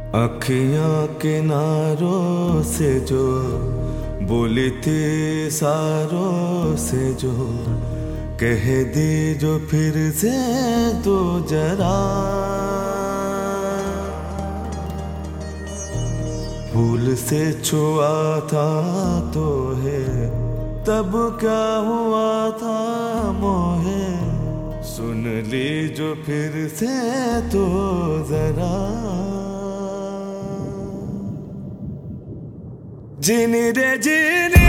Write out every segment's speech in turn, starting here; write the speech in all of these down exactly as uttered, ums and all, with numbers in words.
अखियां किनारों से जो बोली थी सारों से जो कह दी जो फिर से तो जरा भूल से छुआ था तो है तब क्या हुआ था मोहे सुन ली जो फिर से तो जरा जीनी रे जीनी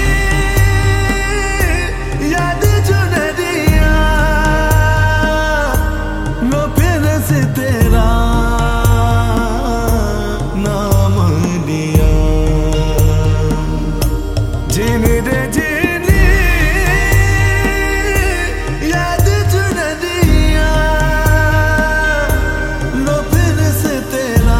याद चुन दिया लो फिर से तेरा नाम लिया जीनी रे जीनी याद चुन दिया लो फिर से तेरा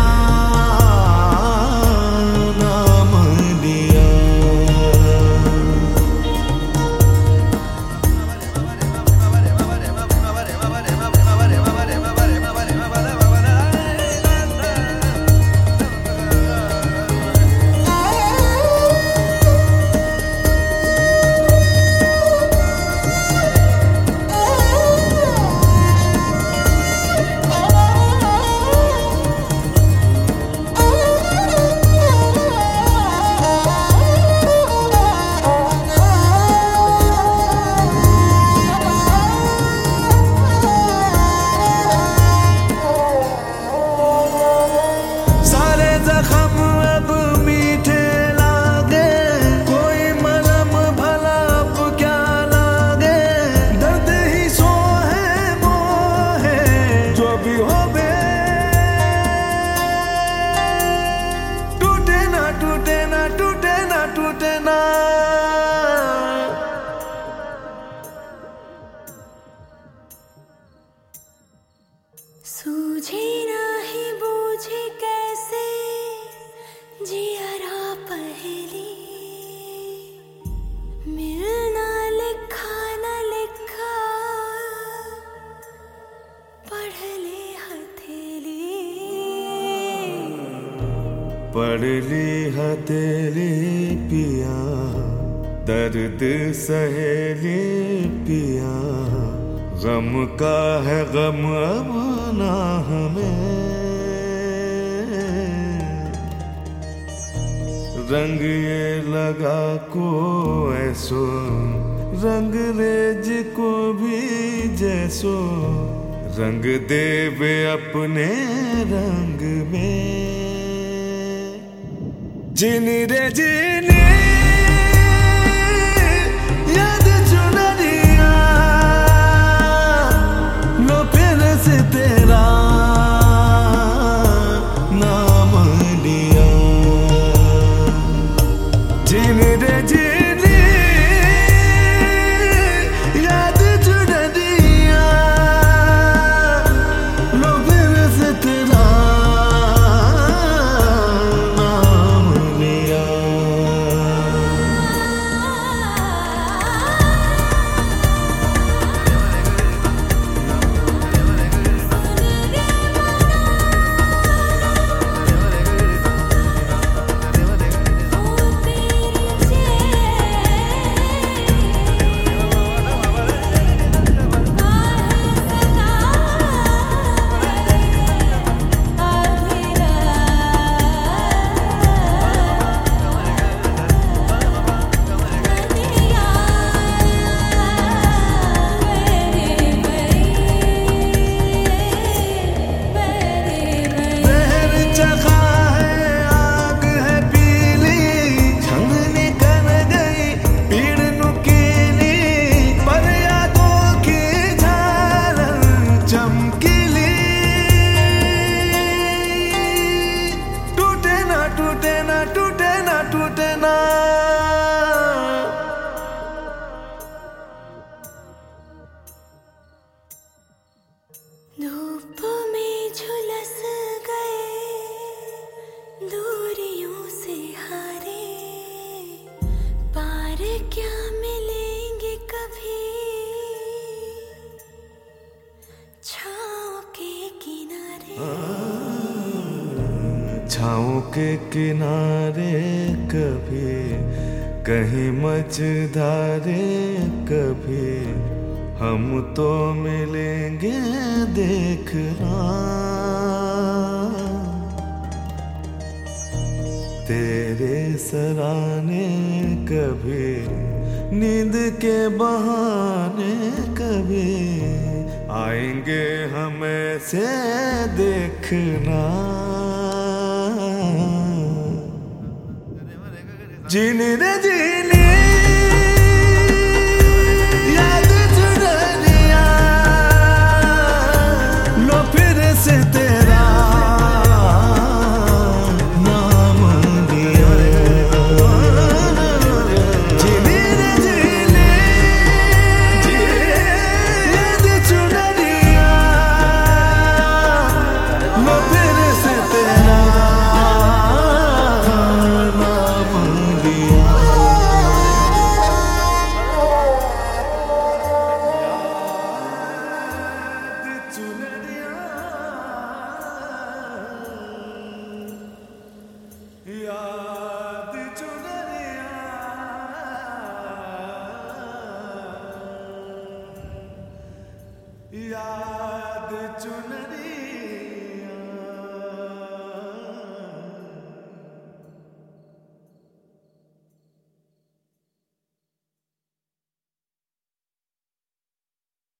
सूझे नाही बूझे कैसे जियरा पहली मिलना लिखा न लिखा पढ़ ले हथेली पढ़ ली हथेली पिया दर्द सहेली पिया गम का है गम अब ना हमें रंग ये लगा को ऐसो रंग रेज को भी जैसो रंग देवे अपने रंग में जीनी रे जीनी याद चुन दिया लो फिर से तेरा नाम लिया जीनी रे जीनी याद चुन दिया लो फिर से तेरा नाम लिया। छाँव के किनारे कभी कहीं मझधारे कभी हम तो मिलेंगे देखना। तेरे सराने कभी नींद के बहाने कभी आएंगे हमें से देखना। जीने रे जीने याद चुनरिया लो फिर से तेरा नाम लिया। जीने रे जीने याद चुनरिया लो फिर से तेरा याद चुनरिया याद चुनरिया।